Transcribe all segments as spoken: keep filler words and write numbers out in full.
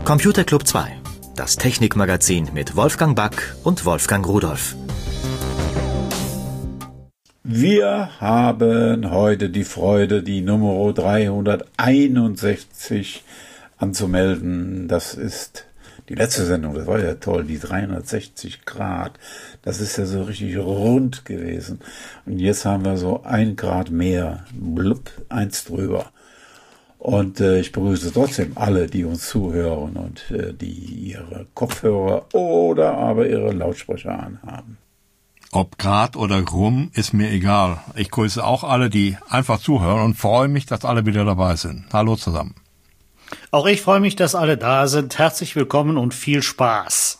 Computer Club zwei, das Technikmagazin mit Wolfgang Back und Wolfgang Rudolph. Wir haben heute die Freude, die Nummer dreihunderteinundsechzig anzumelden. Das ist die letzte Sendung, das war ja toll, die dreihundertsechzig Grad. Das ist ja so richtig rund gewesen. Und jetzt haben wir so ein Grad mehr, blub, eins drüber. Und äh, ich begrüße trotzdem alle, die uns zuhören und äh, die ihre Kopfhörer oder aber ihre Lautsprecher anhaben. Ob Grad oder Rum, ist mir egal. Ich grüße auch alle, die einfach zuhören und freue mich, dass alle wieder dabei sind. Hallo zusammen. Auch ich freue mich, dass alle da sind. Herzlich willkommen und viel Spaß.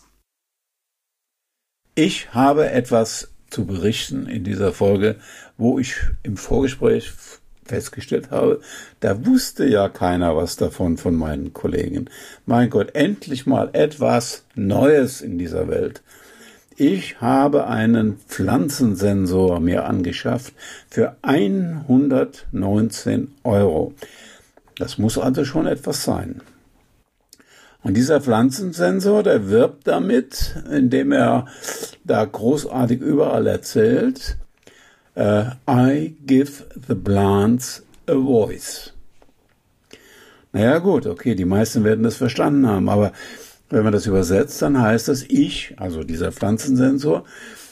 Ich habe etwas zu berichten in dieser Folge, wo ich im Vorgespräch festgestellt habe, da wusste ja keiner was davon von meinen Kollegen. Mein Gott, endlich mal etwas Neues in dieser Welt. Ich habe einen Pflanzensensor mir angeschafft für hundertneunzehn Euro. Das muss also schon etwas sein. Und dieser Pflanzensensor, der wirbt damit, indem er da großartig überall erzählt, uh, I give the plants a voice. Naja gut, okay, die meisten werden das verstanden haben, aber wenn man das übersetzt, dann heißt das, ich, also dieser Pflanzensensor,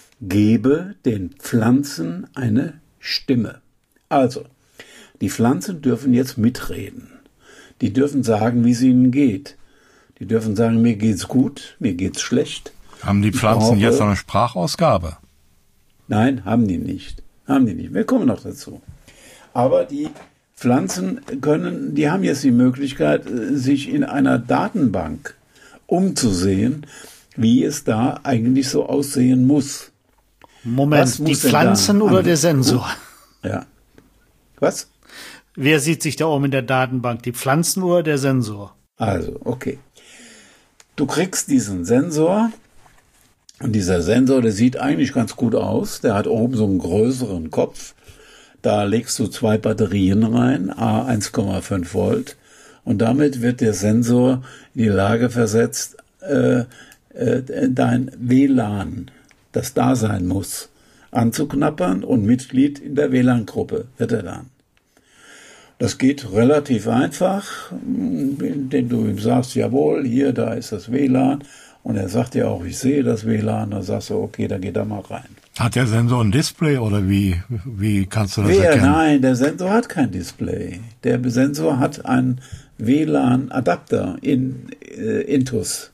gebe den Pflanzen eine Stimme. Also, die Pflanzen dürfen jetzt mitreden. Die dürfen sagen, wie es ihnen geht. Die dürfen sagen, mir geht's gut, mir geht's schlecht. Haben die Pflanzen brauche, jetzt eine Sprachausgabe? Nein, haben die nicht. Haben die nicht. Wir kommen noch dazu. Aber die Pflanzen können, die haben jetzt die Möglichkeit, sich in einer Datenbank umzusehen, wie es da eigentlich so aussehen muss. Moment, die Pflanzen oder der Sensor? Ja. Was? Wer sieht sich da um in der Datenbank, die Pflanzen oder der Sensor? Also, okay. Du kriegst diesen Sensor und dieser Sensor, der sieht eigentlich ganz gut aus. Der hat oben so einen größeren Kopf. Da legst du zwei Batterien rein, a eins Komma fünf Volt. Und damit wird der Sensor in die Lage versetzt, äh, äh, dein W L A N, das da sein muss, anzuknappern und Mitglied in der W L A N-Gruppe wird er dann. Das geht relativ einfach, indem du ihm sagst, jawohl, hier, da ist das W L A N. Und er sagt dir auch, ich sehe das W L A N. Dann sagst du, okay, dann geht da mal rein. Hat der Sensor ein Display oder wie, wie kannst du das Wer? erkennen? Nein, der Sensor hat kein Display. Der Sensor hat einen W L A N-Adapter in äh, Intus.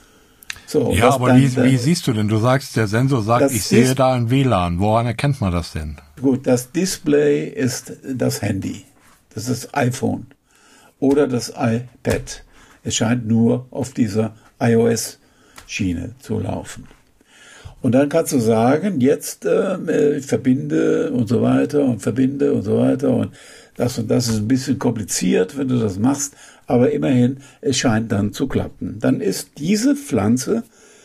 So, ja, aber wie, wie siehst du denn? Du sagst, der Sensor sagt, ich sehe da ein W L A N. Woran erkennt man das denn? Gut, das Display ist das Handy. Das ist das iPhone oder das iPad. Es scheint nur auf dieser iOS-Schiene zu laufen. Und dann kannst du sagen, jetzt äh, verbinde und so weiter und verbinde und so weiter und das und das ist ein bisschen kompliziert, wenn du das machst, aber immerhin, es scheint dann zu klappen. Dann ist diese Pflanze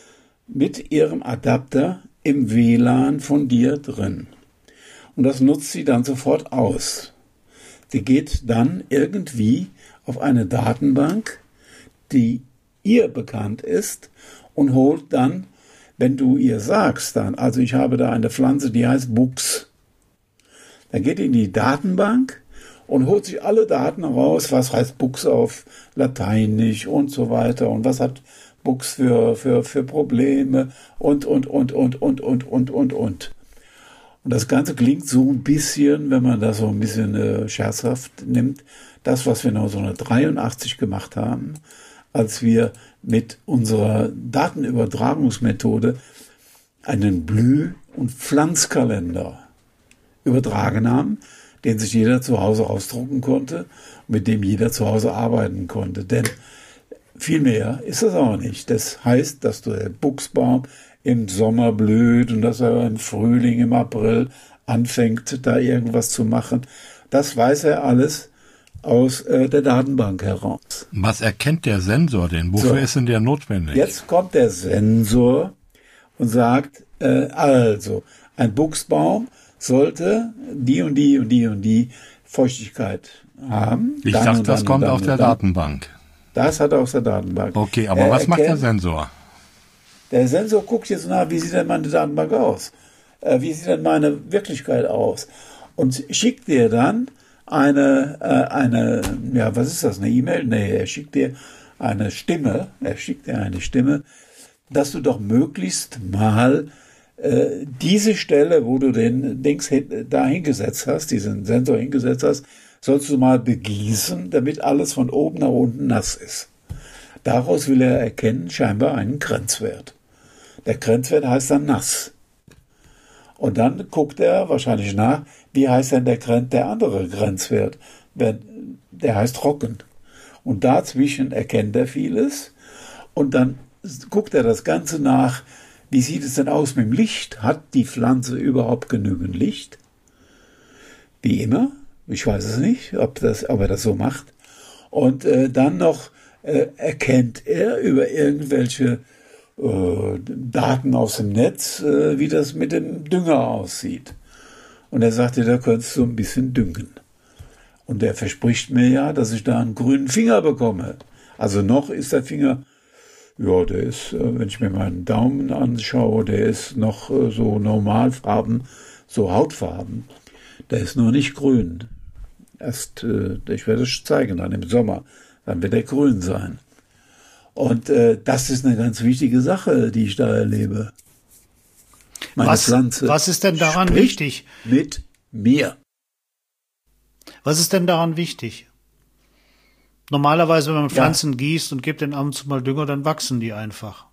mit ihrem Adapter im W L A N von dir drin. Und das nutzt sie dann sofort aus. Sie geht dann irgendwie auf eine Datenbank, die ihr bekannt ist und holt dann, wenn du ihr sagst dann, also ich habe da eine Pflanze, die heißt Buchs, dann geht in die Datenbank und holt sich alle Daten raus, was heißt Buchs auf Lateinisch und so weiter und was hat Buchs für, für, für Probleme und, und, und, und, und, und, und, und, und. Und das Ganze klingt so ein bisschen, wenn man das so ein bisschen äh, scherzhaft nimmt, das, was wir neunzehnhundertdreiundachtzig gemacht haben, als wir mit unserer Datenübertragungsmethode einen Blüh- und Pflanzkalender übertragen haben, den sich jeder zu Hause ausdrucken konnte, mit dem jeder zu Hause arbeiten konnte. Denn viel mehr ist das auch nicht. Das heißt, dass der Buchsbaum im Sommer blüht und dass er im Frühling, im April anfängt, da irgendwas zu machen. Das weiß er alles aus äh, der Datenbank heraus. Was erkennt der Sensor denn? Wofür so, ist denn der notwendig? Jetzt kommt der Sensor und sagt, äh, also, ein Buchsbaum sollte die und die und die und die Feuchtigkeit haben. Ich dachte, das kommt auf der Datenbank. Das hat er aus der Datenbank. Okay, aber er was macht der erkennt, Sensor? Der Sensor guckt jetzt nach, wie sieht denn meine Datenbank aus? Äh, wie sieht denn meine Wirklichkeit aus? Und schickt dir dann eine, äh, eine, ja, was ist das, eine E-Mail? Nee, er schickt dir eine Stimme, er schickt dir eine Stimme, dass du doch möglichst mal äh, diese Stelle, wo du den Dings da hingesetzt hast, diesen Sensor hingesetzt hast, sollst du mal begießen, damit alles von oben nach unten nass ist. Daraus will er erkennen, scheinbar einen Grenzwert. Der Grenzwert heißt dann nass. Und dann guckt er wahrscheinlich nach, wie heißt denn der, Gren- der andere Grenzwert? Der heißt trocken. Und dazwischen erkennt er vieles. Und dann guckt er das Ganze nach, wie sieht es denn aus mit dem Licht? Hat die Pflanze überhaupt genügend Licht? Wie immer. Ich weiß es nicht, ob, das, ob er das so macht. Und äh, dann noch äh, erkennt er über irgendwelche äh, Daten aus dem Netz, äh, wie das mit dem Dünger aussieht. Und er sagte, da könntest du ein bisschen düngen. Und er verspricht mir ja, dass ich da einen grünen Finger bekomme. Also noch ist der Finger, ja, der ist, äh, wenn ich mir meinen Daumen anschaue, der ist noch äh, so Normalfarben, so Hautfarben. Der ist nur nicht grün. Erst, äh, ich werde es zeigen, dann im Sommer. Dann wird er grün sein. Und äh, das ist eine ganz wichtige Sache, die ich da erlebe. Meine was, Pflanze was ist denn daran spricht wichtig? Mit mir. Was ist denn daran wichtig? Normalerweise, wenn man Pflanzen Ja. gießt und gibt den ab und zu mal Dünger, dann wachsen die einfach.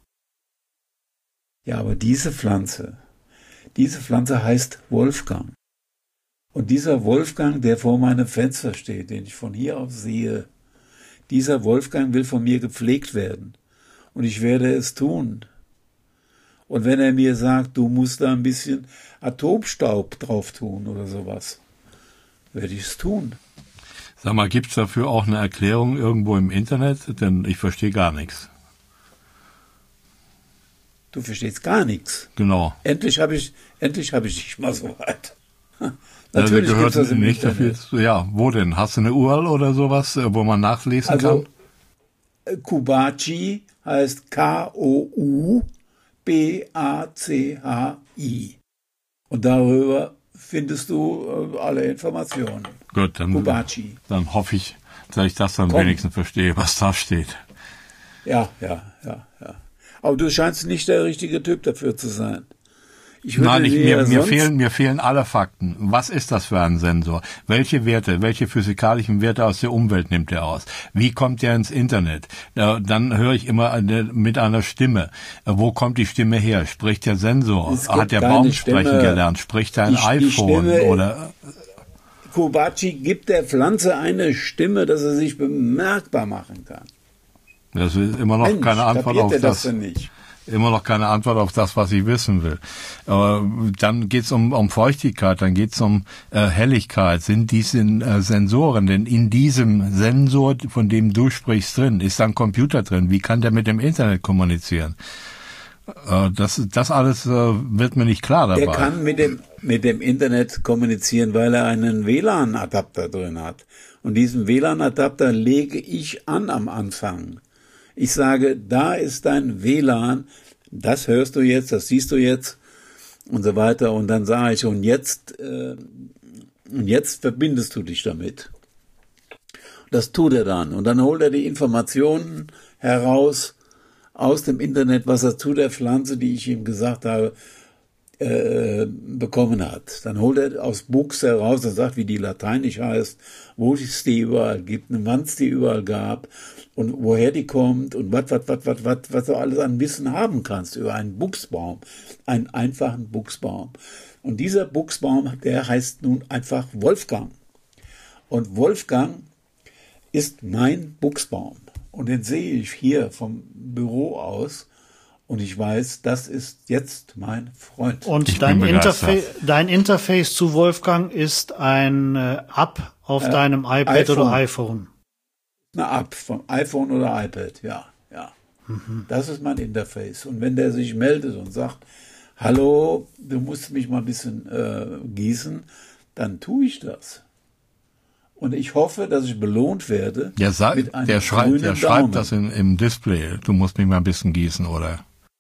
Ja, aber diese Pflanze, diese Pflanze heißt Wolfgang. Und dieser Wolfgang, der vor meinem Fenster steht, den ich von hier aus sehe, dieser Wolfgang will von mir gepflegt werden. Und ich werde es tun. Und wenn er mir sagt, du musst da ein bisschen Atomstaub drauf tun oder sowas, werde ich es tun. Sag mal, gibt's dafür auch eine Erklärung irgendwo im Internet? Denn ich verstehe gar nichts. Du verstehst gar nichts. Genau. Endlich habe ich, endlich habe ich dich mal so weit. Also Natürlich gehört gibt's das im nicht Internet. dafür. Ja, wo denn? Hast du eine U R L oder sowas, wo man nachlesen Also kann? Kubaci heißt K O U B A C H I. Und darüber findest du äh, alle Informationen. Gut, dann, Kubaci. dann hoffe ich, dass ich das dann Komm. wenigstens verstehe, was da steht. Ja, ja, ja, ja. Aber du scheinst nicht der richtige Typ dafür zu sein. Ich würde Nein, ich, dir mir, mir, sonst- fehlen, mir fehlen alle Fakten. Was ist das für ein Sensor? Welche Werte, welche physikalischen Werte aus der Umwelt nimmt er aus? Wie kommt er ins Internet? Äh, Dann höre ich immer eine, mit einer Stimme. Äh, Wo kommt die Stimme her? Spricht der Sensor? Es gibt Hat der keine Baum Stimme. sprechen gelernt? Spricht er ein Die- die iPhone? Stimme- Oder Kubaci gibt der Pflanze eine Stimme, dass er sich bemerkbar machen kann. das ist immer noch Mensch, keine Antwort kapiert auf er das das. denn nicht? Immer noch keine Antwort auf das, was ich wissen will. Aber dann geht's um, um Feuchtigkeit, dann geht's um äh, Helligkeit. Sind diese äh, Sensoren denn in diesem Sensor, von dem du sprichst, drin? Ist da ein Computer drin? Wie kann der mit dem Internet kommunizieren? Äh, das, das alles äh, wird mir nicht klar dabei. Der kann mit dem, mit dem Internet kommunizieren, weil er einen W L A N-Adapter drin hat. Und diesen W L A N-Adapter lege ich an am Anfang. Ich sage, da ist dein W L A N, das hörst du jetzt, das siehst du jetzt und so weiter. Und dann sage ich, und jetzt, äh, und jetzt verbindest du dich damit. Das tut er dann. Und dann holt er die Informationen heraus aus dem Internet, was er zu der Pflanze, die ich ihm gesagt habe, äh, bekommen hat. Dann holt er aus Books heraus und sagt, wie die lateinisch heißt, wo es die überall gibt, wann es die überall gab und woher die kommt und was, was, was, was, was, was du alles an Wissen haben kannst über einen Buchsbaum, einen einfachen Buchsbaum. Und dieser Buchsbaum, der heißt nun einfach Wolfgang. Und Wolfgang ist mein Buchsbaum. Und den sehe ich hier vom Büro aus. Und ich weiß, das ist jetzt mein Freund. Und Ich dein, bin begeistert. Interfa dein Interface zu Wolfgang ist ein äh, App auf Äh, deinem iPad iPhone. oder iPhone. Eine App vom iPhone oder iPad, ja, ja. Das ist mein Interface. Und wenn der sich meldet und sagt, hallo, du musst mich mal ein bisschen äh, gießen, dann tue ich das. Und ich hoffe, dass ich belohnt werde. Der, sa- mit einem der, schrei- der schreibt Daumen. das in, im Display. Du musst mich mal ein bisschen gießen, oder?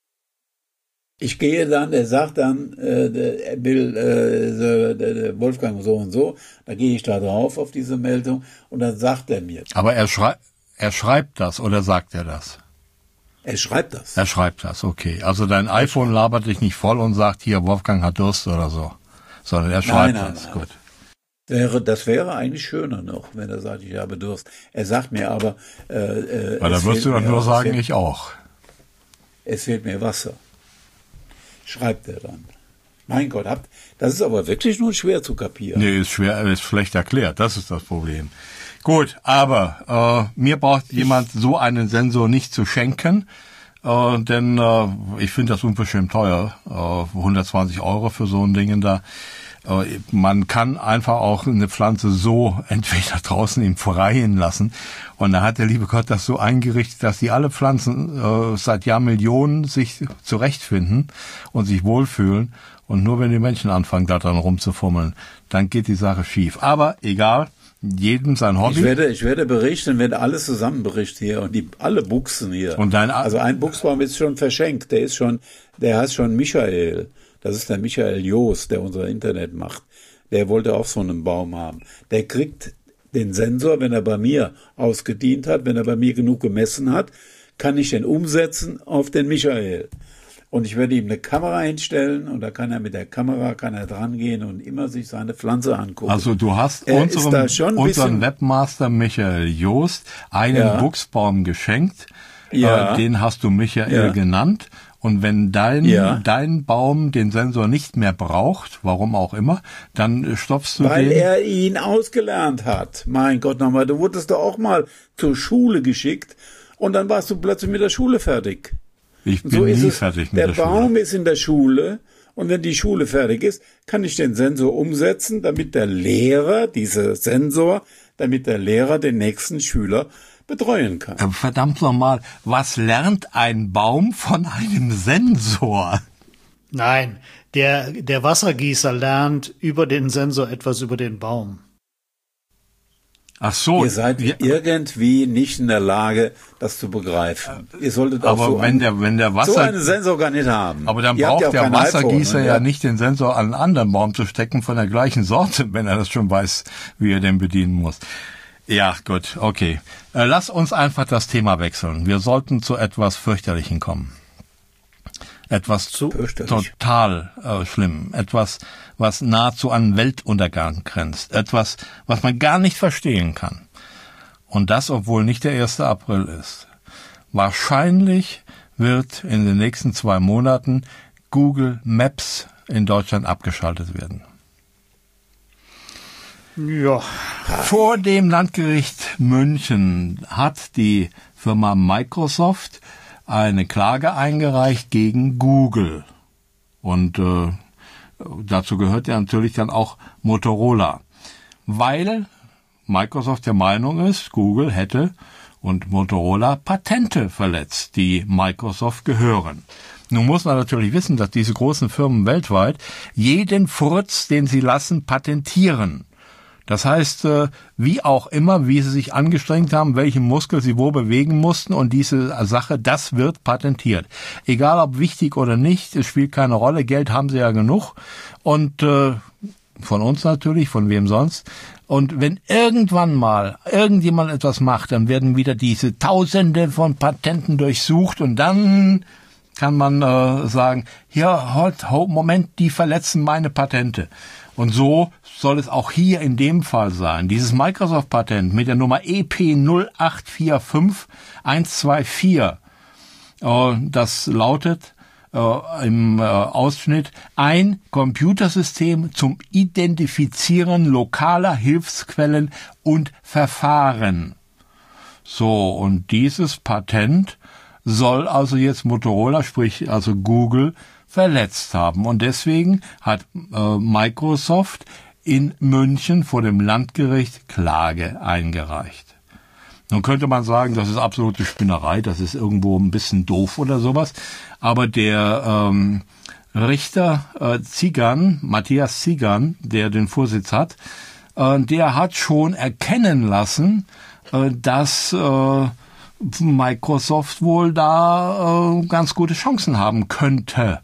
Ich gehe dann, er sagt dann, äh, der, er will äh, der, der Wolfgang so und so, da gehe ich da drauf auf diese Meldung und dann sagt er mir. Aber er, schrei- er schreibt das oder sagt er das? Er schreibt das. Er schreibt das, okay. Also dein iPhone labert dich nicht voll und sagt, hier, Wolfgang hat Durst oder so. Sondern er schreibt nein, nein, das, nein. gut. Wäre, das wäre eigentlich schöner noch, wenn er sagt, ich habe Durst. Er sagt mir aber, äh, äh, Weil dann wirst du dann mir, nur sagen, es fehlt, ich auch. es fehlt mir Wasser. Schreibt er dann. Mein Gott, habt, das ist aber wirklich nur schwer zu kapieren. Nee, ist schwer, ist schlecht erklärt. Das ist das Problem. Gut, aber äh, mir braucht jemand so einen Sensor nicht zu schenken, äh, denn äh, ich finde das unverschämt teuer. Äh, hundertzwanzig Euro für so ein Ding da. Äh, man kann einfach auch eine Pflanze so entweder draußen im Freien lassen. Und da hat der liebe Gott das so eingerichtet, dass die alle Pflanzen äh, seit Jahrmillionen sich zurechtfinden und sich wohlfühlen. Und nur wenn die Menschen anfangen, da dran rumzufummeln, dann geht die Sache schief. Aber egal, jedem sein Hobby. Ich werde, ich werde berichten, wenn alles zusammenbricht hier und die alle Buchsen hier. Und dein also ein Buchsbaum ist schon verschenkt. Der ist schon, der heißt schon Michael. Das ist der Michael Joos, der unser Internet macht. Der wollte auch so einen Baum haben. Der kriegt den Sensor, wenn er bei mir ausgedient hat, wenn er bei mir genug gemessen hat, kann ich den umsetzen auf den Michael. Und ich werde ihm eine Kamera hinstellen und da kann er mit der Kamera kann er dran gehen und immer sich seine Pflanze angucken. Also du hast Er unserem, ist da schon ein unseren bisschen- Webmaster Michael Joost einen Ja. Buchsbaum geschenkt. Ja. Äh, den hast du Michael Ja. genannt. Und wenn dein, Ja. dein Baum den Sensor nicht mehr braucht, warum auch immer, dann stopfst du Weil den. er ihn ausgelernt hat. Mein Gott nochmal, du wurdest doch auch mal zur Schule geschickt und dann warst du plötzlich mit der Schule fertig. Ich Und bin so ist nie es, fertig mit der der Schule. Baum ist in der Schule und wenn die Schule fertig ist, kann ich den Sensor umsetzen, damit der Lehrer, dieser Sensor, damit der Lehrer den nächsten Schüler betreuen kann. Äh, Verdammt nochmal, was lernt ein Baum von einem Sensor? Nein, der, der Wassergießer lernt über den Sensor etwas über den Baum. Ach so. Ihr seid ja, irgendwie nicht in der Lage, das zu begreifen. Ihr solltet auch aber so, wenn einen, der, wenn der Wasser, so einen Sensor gar nicht haben. aber dann Ihr habt braucht ja auch der kein Wassergießer iPhone, ja ne? nicht den Sensor an einen anderen Baum zu stecken von der gleichen Sorte, wenn er das schon weiß, wie er den bedienen muss. Ja, gut, okay. Äh, lass uns einfach das Thema wechseln. Wir sollten zu etwas Fürchterlichem kommen. Etwas Fürchterlich. total äh, schlimm. Etwas, was nahezu an Weltuntergang grenzt. Etwas, was man gar nicht verstehen kann. Und das, obwohl nicht der erste April ist. Wahrscheinlich wird in den nächsten zwei Monaten Google Maps in Deutschland abgeschaltet werden. Ja, Vor dem Landgericht München hat die Firma Microsoft eine Klage eingereicht gegen Google. Und äh, dazu gehört ja natürlich dann auch Motorola. Weil Microsoft der Meinung ist, Google hätte und Motorola Patente verletzt, die Microsoft gehören. Nun muss man natürlich wissen, dass diese großen Firmen weltweit jeden Furz, den sie lassen, patentieren. Das heißt, wie auch immer, wie sie sich angestrengt haben, welchen Muskel sie wo bewegen mussten und diese Sache, das wird patentiert. Egal ob wichtig oder nicht, es spielt keine Rolle, Geld haben sie ja genug und äh, von uns natürlich, von wem sonst. Und wenn irgendwann mal irgendjemand etwas macht, dann werden wieder diese Tausende von Patenten durchsucht und dann kann man äh, sagen, hier, halt, Moment, die verletzen meine Patente. Und so soll es auch hier in dem Fall sein. Dieses Microsoft-Patent mit der Nummer E P null acht vier fünf eins zwei vier, äh, das lautet äh, im äh, Ausschnitt ein Computersystem zum Identifizieren lokaler Hilfsquellen und Verfahren. So, und dieses Patent soll also jetzt Motorola, sprich also Google, verletzt haben. Und deswegen hat äh, Microsoft in München vor dem Landgericht Klage eingereicht. Nun könnte man sagen, das ist absolute Spinnerei, das ist irgendwo ein bisschen doof oder sowas. Aber der ähm, Richter äh, Zigan, Matthias Zigan, der den Vorsitz hat, äh, der hat schon erkennen lassen, äh, dass äh, Microsoft wohl da äh, ganz gute Chancen haben könnte.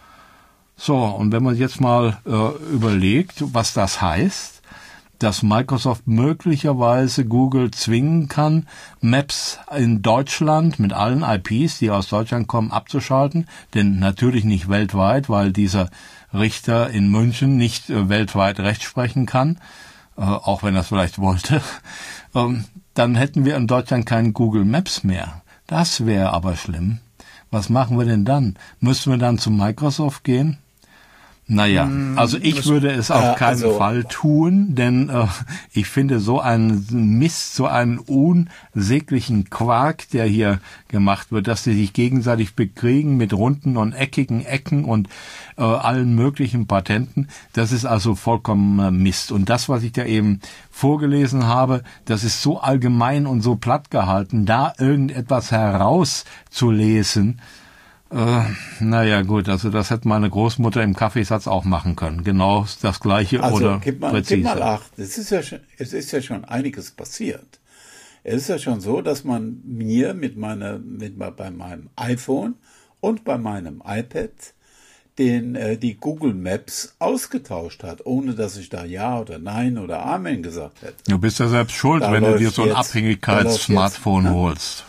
So, und wenn man jetzt mal äh, überlegt, was das heißt, dass Microsoft möglicherweise Google zwingen kann, Maps in Deutschland mit allen I Ps, die aus Deutschland kommen, abzuschalten, denn natürlich nicht weltweit, weil dieser Richter in München nicht äh, weltweit Recht sprechen kann, äh, auch wenn er es vielleicht wollte, ähm, dann hätten wir in Deutschland kein Google Maps mehr. Das wäre aber schlimm. Was machen wir denn dann? Müssen wir dann zu Microsoft gehen? Naja, also ich würde es auf äh, keinen also, Fall tun, denn äh, ich finde so einen Mist, so einen unsäglichen Quark, der hier gemacht wird, dass sie sich gegenseitig bekriegen mit runden und eckigen Ecken und äh, allen möglichen Patenten, das ist also vollkommen äh, Mist. Und das, was ich da eben vorgelesen habe, das ist so allgemein und so platt gehalten, da irgendetwas herauszulesen. Äh, naja, gut, also das hätte meine Großmutter im Kaffeesatz auch machen können. Genau das Gleiche also, oder gib mal, präzise. Gib mal acht. Es ist ja schon, es ist ja schon einiges passiert. Es ist ja schon so, dass man mir mit meiner, mit bei meinem iPhone und bei meinem iPad den, äh, die Google Maps ausgetauscht hat, ohne dass ich da Ja oder Nein oder Amen gesagt hätte. Du bist ja selbst schuld, Da wenn du dir läuft so ein jetzt- Abhängigkeits-Smartphone da läuft jetzt, ne? holst.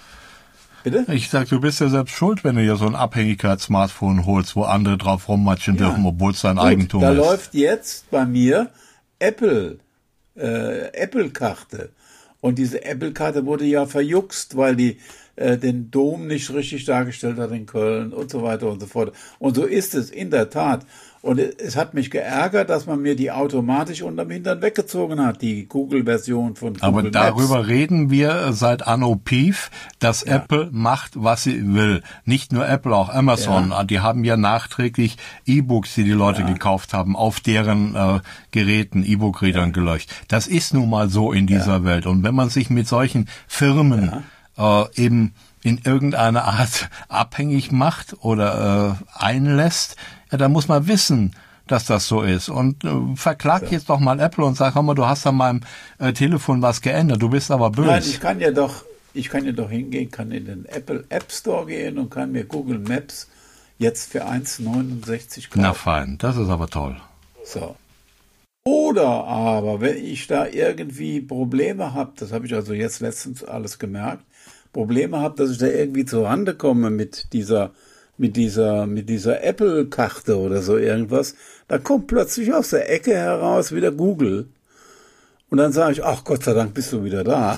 Bitte? Ich sag, du bist ja selbst schuld, wenn du dir so ein Abhängigkeits-Smartphone holst, wo andere drauf rummatschen Ja. dürfen, obwohl es dein Gut, Eigentum da ist. läuft jetzt bei mir Apple, äh, Apple-Karte. Und diese Apple-Karte wurde ja verjuckst, weil die äh, den Dom nicht richtig dargestellt hat in Köln und so weiter und so fort. Und so ist es in der Tat. Und es hat mich geärgert, dass man mir die automatisch unterm Hintern weggezogen hat, die Google-Version von Google Aber Maps. darüber reden wir seit Anno Pief, dass Ja. Apple macht, was sie will. Nicht nur Apple, auch Amazon. Ja. Die haben ja nachträglich E-Books, die die Leute Ja. gekauft haben, auf deren äh, Geräten, E-Book-Readern gelöscht. Das ist nun mal so in dieser Ja. Welt. Und wenn man sich mit solchen Firmen äh, eben in irgendeine Art abhängig macht oder äh, einlässt, ja, dann muss man wissen, dass das so ist. Und äh, verklag Ja. jetzt doch mal Apple und sag, hör mal, du hast an meinem äh, Telefon was geändert, du bist aber böse. Nein, ich kann ja doch, ich kann ja doch hingehen, kann in den Apple App Store gehen und kann mir Google Maps jetzt für eins neunundsechzig kaufen. Na fein, das ist aber toll. So. Oder aber, wenn ich da irgendwie Probleme habe, das habe ich also jetzt letztens alles gemerkt, Probleme habe, dass ich da irgendwie zur Rande komme mit dieser, mit dieser, mit dieser Apple-Karte oder so irgendwas, da kommt plötzlich aus der Ecke heraus wieder Google. Und dann sage ich, ach Gott sei Dank bist du wieder da.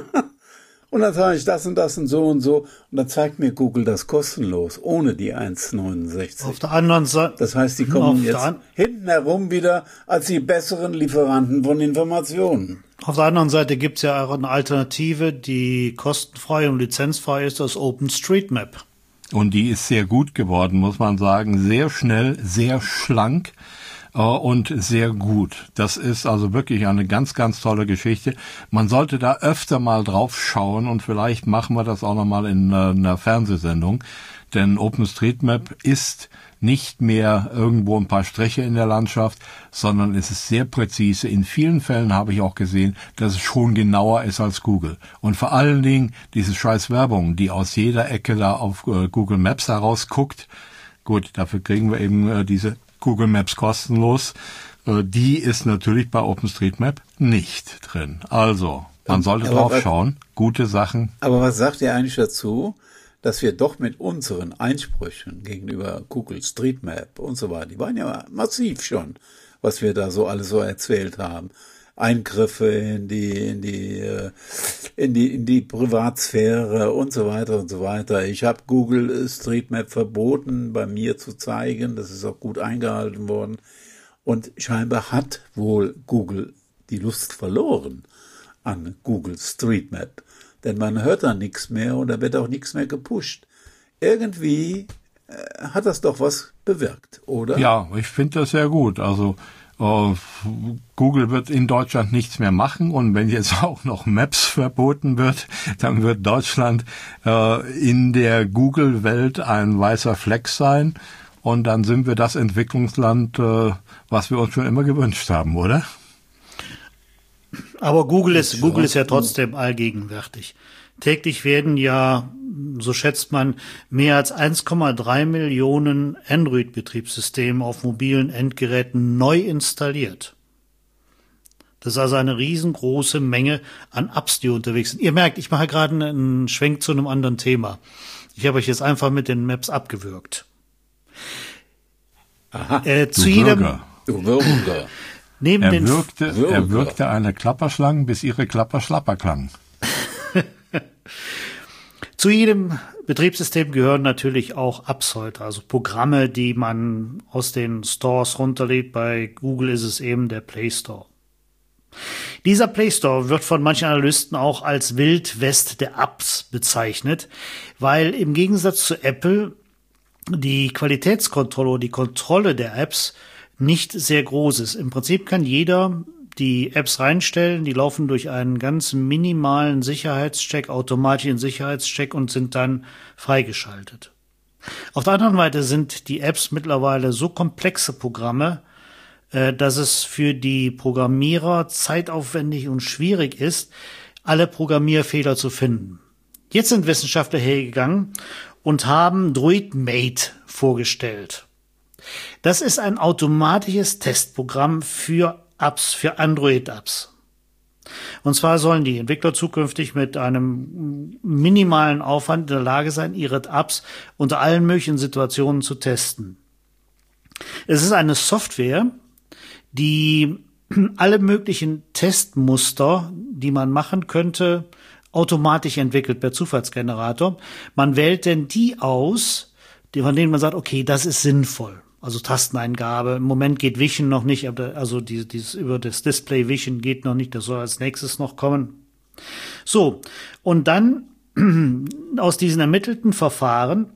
Und dann sage ich das und das und so und so. Und dann zeigt mir Google das kostenlos, ohne die eins neunundsechzig. Auf der anderen Seite. Das heißt, die Auf kommen der jetzt an- hinten herum wieder als die besseren Lieferanten von Informationen. Auf der anderen Seite gibt's ja auch eine Alternative, die kostenfrei und lizenzfrei ist, das OpenStreetMap. Und die ist sehr gut geworden, muss man sagen. Sehr schnell, sehr schlank äh, und sehr gut. Das ist also wirklich eine ganz, ganz tolle Geschichte. Man sollte da öfter mal drauf schauen und vielleicht machen wir das auch nochmal in äh, einer Fernsehsendung. Denn OpenStreetMap ist nicht mehr irgendwo ein paar Striche in der Landschaft, sondern es ist sehr präzise. In vielen Fällen habe ich auch gesehen, dass es schon genauer ist als Google. Und vor allen Dingen diese scheiß Werbung, die aus jeder Ecke da auf äh, Google Maps herausguckt. Gut, dafür kriegen wir eben äh, diese Google Maps kostenlos. Äh, die ist natürlich bei OpenStreetMap nicht drin. Also, man sollte Aber drauf was- schauen. Gute Sachen. Aber was sagt ihr eigentlich dazu, dass wir doch mit unseren Einsprüchen gegenüber Google Street Map und so weiter, die waren ja massiv schon, was wir da so alles so erzählt haben. Eingriffe in die, in die, äh, in die, in die Privatsphäre und so weiter und so weiter. Ich habe Google Street Map verboten, bei mir zu zeigen. Das ist auch gut eingehalten worden. Und scheinbar hat wohl Google die Lust verloren an Google Street Map. Denn man hört da nichts mehr und da wird auch nichts mehr gepusht. Irgendwie äh, hat das doch was bewirkt, oder? Ja, ich finde das sehr gut. Also äh, Google wird in Deutschland nichts mehr machen und wenn jetzt auch noch Maps verboten wird, dann wird Deutschland äh, in der Google-Welt ein weißer Fleck sein und dann sind wir das Entwicklungsland, äh, was wir uns schon immer gewünscht haben, oder? Aber Google ist, Google ist ja trotzdem allgegenwärtig. Täglich werden ja, so schätzt man, mehr als eins Komma drei Millionen Android-Betriebssysteme auf mobilen Endgeräten neu installiert. Das ist also eine riesengroße Menge an Apps, die unterwegs sind. Ihr merkt, ich mache gerade einen Schwenk zu einem anderen Thema. Ich habe euch jetzt einfach mit den Maps abgewürgt. Aha. Äh, zu Du jedem, Bürger. Du Würger. neben Er den, wirkte, Würger. er wirkte eine Klapperschlange, bis ihre Klapper schlapper klang. zu jedem Betriebssystem gehören natürlich auch Apps heute, also Programme, die man aus den Stores runterlädt. Bei Google ist es eben der Play Store. Dieser Play Store wird von manchen Analysten auch als Wildwest der Apps bezeichnet, weil im Gegensatz zu Apple die Qualitätskontrolle oder die Kontrolle der Apps nicht sehr groß ist. Im Prinzip kann jeder die Apps reinstellen, die laufen durch einen ganz minimalen Sicherheitscheck, automatischen Sicherheitscheck und sind dann freigeschaltet. Auf der anderen Seite sind die Apps mittlerweile so komplexe Programme, dass es für die Programmierer zeitaufwendig und schwierig ist, alle Programmierfehler zu finden. Jetzt sind Wissenschaftler hergegangen und haben DruidMate vorgestellt. Das ist ein automatisches Testprogramm für Apps, für Android-Apps. Und zwar sollen die Entwickler zukünftig mit einem minimalen Aufwand in der Lage sein, ihre Apps unter allen möglichen Situationen zu testen. Es ist eine Software, die alle möglichen Testmuster, die man machen könnte, automatisch entwickelt per Zufallsgenerator. Man wählt denn die aus, von denen man sagt, okay, das ist sinnvoll. Also Tasteneingabe. Im Moment geht Vision noch nicht, also dieses, dieses über das Display Vision geht noch nicht, das soll als nächstes noch kommen. So, und dann aus diesen ermittelten Verfahren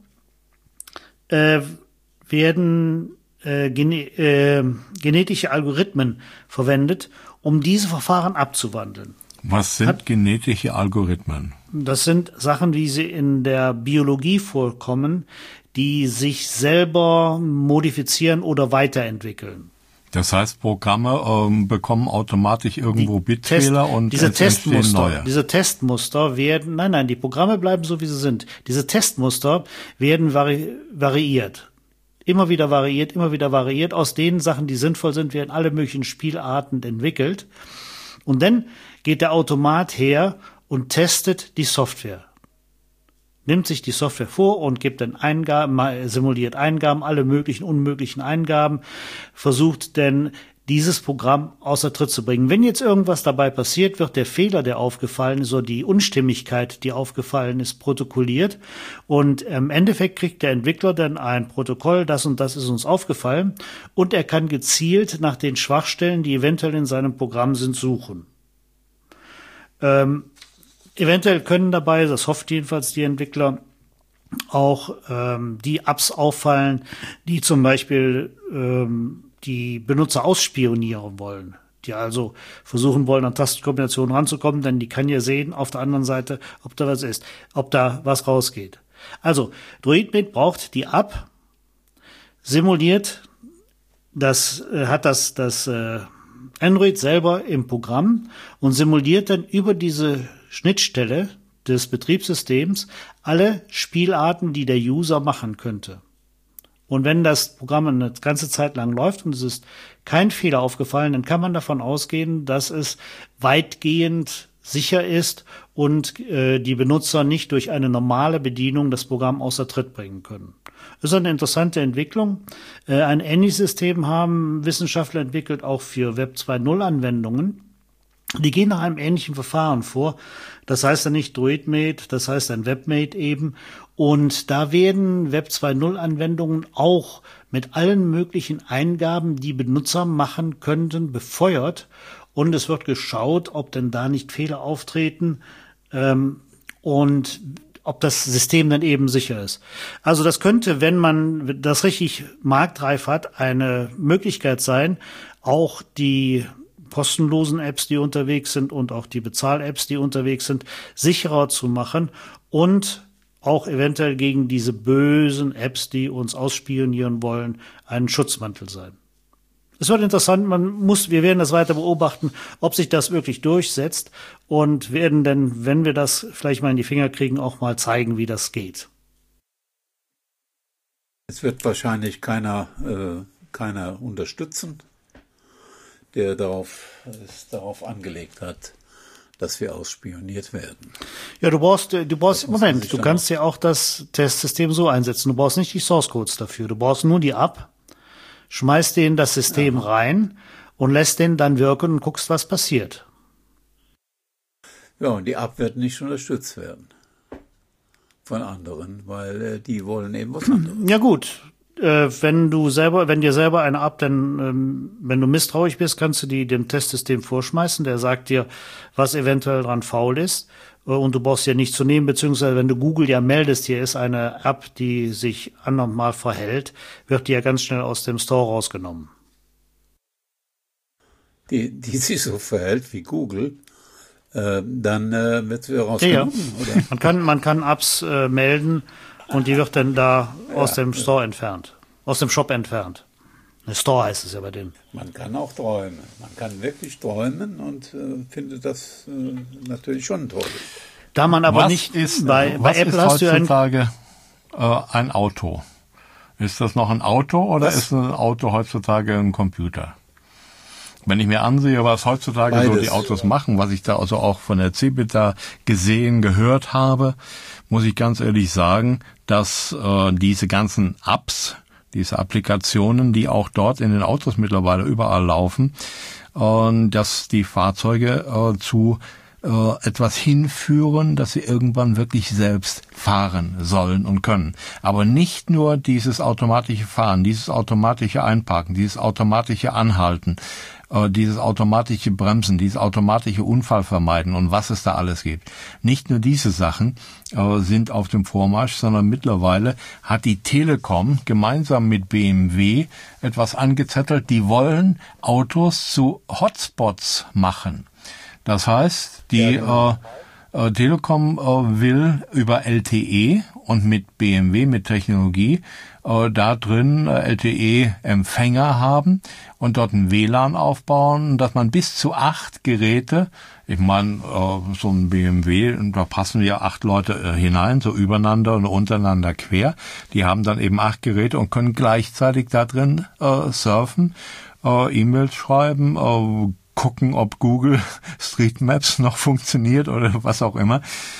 äh, werden Äh, gene äh, genetische Algorithmen verwendet, um diese Verfahren abzuwandeln. Was sind Hat, genetische Algorithmen? Das sind Sachen, wie sie in der Biologie vorkommen, die sich selber modifizieren oder weiterentwickeln. Das heißt, Programme ähm, bekommen automatisch irgendwo die Bitfehler Test, und diese es entstehen Testmuster, neue. Diese Testmuster werden, nein, nein, die Programme bleiben so, wie sie sind. Diese Testmuster werden vari variiert. Immer wieder variiert, immer wieder variiert. Aus den Sachen, die sinnvoll sind, werden alle möglichen Spielarten entwickelt. Und dann geht der Automat her und testet die Software. Nimmt sich die Software vor und gibt dann Eingaben, simuliert Eingaben, alle möglichen, unmöglichen Eingaben, versucht dann dieses Programm außer Tritt zu bringen. Wenn jetzt irgendwas dabei passiert, wird der Fehler, der aufgefallen ist, oder die Unstimmigkeit, die aufgefallen ist, protokolliert. Und im Endeffekt kriegt der Entwickler dann ein Protokoll, das und das ist uns aufgefallen. Und er kann gezielt nach den Schwachstellen, die eventuell in seinem Programm sind, suchen. Ähm, eventuell können dabei, das hofft jedenfalls die Entwickler, auch ähm, die Apps auffallen, die zum Beispiel ähm, die Benutzer ausspionieren wollen, die also versuchen wollen, an Tastenkombinationen ranzukommen, denn die kann ja sehen auf der anderen Seite, ob da was ist, ob da was rausgeht. Also, DruidMate braucht die App, simuliert, das äh, hat das, das äh, Android selber im Programm und simuliert dann über diese Schnittstelle des Betriebssystems alle Spielarten, die der User machen könnte. Und wenn das Programm eine ganze Zeit lang läuft und es ist kein Fehler aufgefallen, dann kann man davon ausgehen, dass es weitgehend sicher ist und äh, die Benutzer nicht durch eine normale Bedienung das Programm außer Tritt bringen können. Das ist eine interessante Entwicklung. Äh, ein ähnliches System haben Wissenschaftler entwickelt, auch für Web zwei Punkt null Anwendungen. Die gehen nach einem ähnlichen Verfahren vor. Das heißt dann nicht DruidMate, das heißt dann WebMate eben. Und da werden Web zwei Punkt null Anwendungen auch mit allen möglichen Eingaben, die Benutzer machen könnten, befeuert. Und es wird geschaut, ob denn da nicht Fehler auftreten ähm, und ob das System dann eben sicher ist. Also das könnte, wenn man das richtig marktreif hat, eine Möglichkeit sein, auch die kostenlosen Apps, die unterwegs sind und auch die Bezahl-Apps, die unterwegs sind, sicherer zu machen und auch eventuell gegen diese bösen Apps, die uns ausspionieren wollen, einen Schutzmantel sein. Es wird interessant, man muss, wir werden das weiter beobachten, ob sich das wirklich durchsetzt und werden dann, wenn wir das vielleicht mal in die Finger kriegen, auch mal zeigen, wie das geht. Es wird wahrscheinlich keiner, äh, keiner unterstützen, der darauf, es darauf angelegt hat, dass wir ausspioniert werden. Ja, du brauchst, du brauchst, Moment, du kannst ja auch das Testsystem so einsetzen. Du brauchst nicht die Source Codes dafür. Du brauchst nur die App, schmeißt den das System ja. rein und lässt den dann wirken und guckst, was passiert. Ja, und die App wird nicht unterstützt werden von anderen, weil äh, die wollen eben was anderes. Ja gut, äh, wenn du selber, wenn dir selber eine App, dann, ähm, wenn du misstrauisch bist, kannst du die dem Testsystem vorschmeißen. Der sagt dir, was eventuell dran faul ist. Äh, und du brauchst ja nicht zu nehmen, beziehungsweise wenn du Google ja meldest, hier ist eine App, die sich anormal verhält, wird die ja ganz schnell aus dem Store rausgenommen. Die, die sich so verhält wie Google, äh, dann äh, wird sie rausgenommen, ja, ja. oder? Man kann, man kann Apps äh, melden und die wird dann da ja, aus dem Store ja. entfernt, aus dem Shop entfernt. Eine Store heißt es ja bei dem. Man kann auch träumen. Man kann wirklich träumen und äh, findet das äh, natürlich schon toll. Da man aber was nicht ist, bei, bei was Apple ist hast du heutzutage ein, äh, ein Auto. Ist das noch ein Auto oder was? ist ein Auto heutzutage ein Computer? Wenn ich mir ansehe, was heutzutage Beides. so die Autos machen, was ich da also auch von der Cebit da gesehen, gehört habe, muss ich ganz ehrlich sagen, dass äh, diese ganzen Apps, diese Applikationen, die auch dort in den Autos mittlerweile überall laufen, äh, dass die Fahrzeuge äh, zu äh, etwas hinführen, dass sie irgendwann wirklich selbst fahren sollen und können. Aber nicht nur dieses automatische Fahren, dieses automatische Einparken, dieses automatische Anhalten, dieses automatische Bremsen, dieses automatische Unfall vermeiden und was es da alles gibt. Nicht nur diese Sachen äh, sind auf dem Vormarsch, sondern mittlerweile hat die Telekom gemeinsam mit B M W etwas angezettelt, die wollen Autos zu Hotspots machen. Das heißt, die ja, genau. äh, äh, Telekom äh, will über L T E und mit B M W, mit Technologie, äh, da drin äh, L T E-Empfänger haben und dort ein W L A N aufbauen, dass man bis zu acht Geräte, ich meine, äh, so ein B M W, da passen ja acht Leute äh, hinein, so übereinander und untereinander quer, die haben dann eben acht Geräte und können gleichzeitig da drin äh, surfen, äh, E-Mails schreiben, äh, gucken, ob Google Street Maps noch funktioniert oder was auch immer.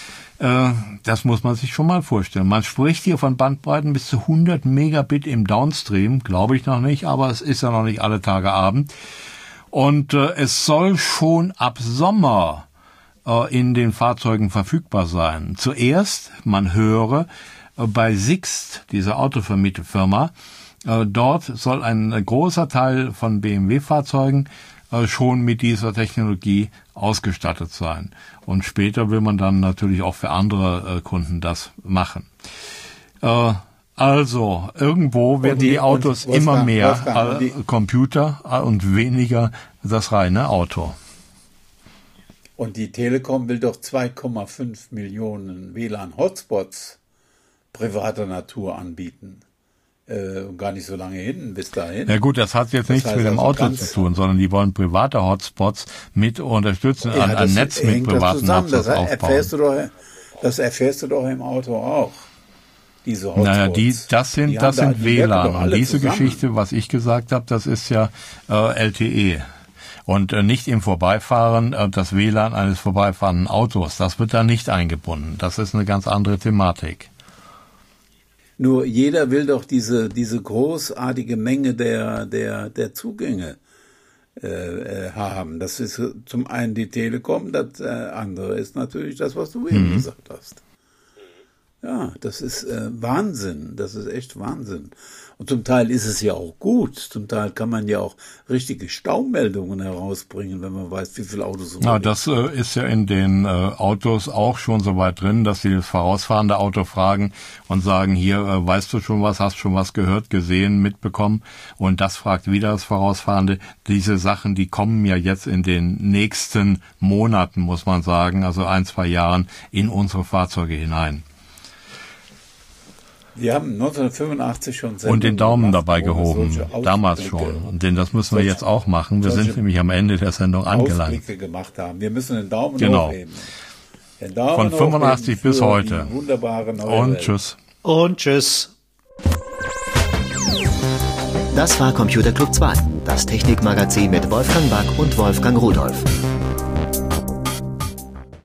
Das muss man sich schon mal vorstellen. Man spricht hier von Bandbreiten bis zu hundert Megabit im Downstream, glaube ich noch nicht, aber es ist ja noch nicht alle Tage Abend. Und äh, es soll schon ab Sommer äh, in den Fahrzeugen verfügbar sein. Zuerst, man höre, äh, bei Sixt, dieser Autovermietfirma, äh, dort soll ein äh, großer Teil von B M W-Fahrzeugen schon mit dieser Technologie ausgestattet sein. Und später will man dann natürlich auch für andere äh, Kunden das machen. Äh, also, irgendwo werden die, die Autos Wolfgang, immer mehr Wolfgang, äh, Computer äh, und weniger das reine Auto. Und die Telekom will doch zwei Komma fünf Millionen W L A N-Hotspots privater Natur anbieten. Äh, gar nicht so lange hin, bis dahin. Ja gut, das hat jetzt das nichts mit dem also Auto zu tun, sondern die wollen private Hotspots mit unterstützen, ja, ein, ein Netz mit privaten Hotspots aufbauen. Erfährst du doch, das erfährst du doch im Auto auch. Diese Hotspots. Naja, die, das sind, die das sind da, W L A N. Und diese zusammen. Geschichte, was ich gesagt habe, das ist ja äh, L T E. Und äh, nicht im Vorbeifahren, äh, das W L A N eines vorbeifahrenden Autos, das wird da nicht eingebunden. Das ist eine ganz andere Thematik. Nur jeder will doch diese diese großartige Menge der der der Zugänge äh, haben. Das ist zum einen die Telekom, das äh, andere ist natürlich das, was du eben mhm. gesagt hast. Ja, das ist äh, Wahnsinn. Das ist echt Wahnsinn. Und zum Teil ist es ja auch gut. Zum Teil kann man ja auch richtige Staumeldungen herausbringen, wenn man weiß, wie viele Autos. Ja, das äh, ist ja in den äh, Autos auch schon so weit drin, dass sie das vorausfahrende Auto fragen und sagen, hier, äh, weißt du schon was, hast schon was gehört, gesehen, mitbekommen? Und das fragt wieder das Vorausfahrende. Diese Sachen, die kommen ja jetzt in den nächsten Monaten, muss man sagen, also ein, zwei Jahren in unsere Fahrzeuge hinein. Wir haben neunzehnhundertfünfundachtzig schon Sendungen und den Daumen gemacht, dabei gehoben, damals schon. Denn das müssen wir jetzt auch machen. Wir sind nämlich am Ende der Sendung angelangt. Ausblicke gemacht haben. Wir müssen den Daumen genau. hochheben. Den Daumen Von fünfundachtzig bis heute. Wunderbare neue und Welt. Tschüss. Und tschüss. Das war Computer Club zwei, das Technikmagazin mit Wolfgang Back und Wolfgang Rudolph.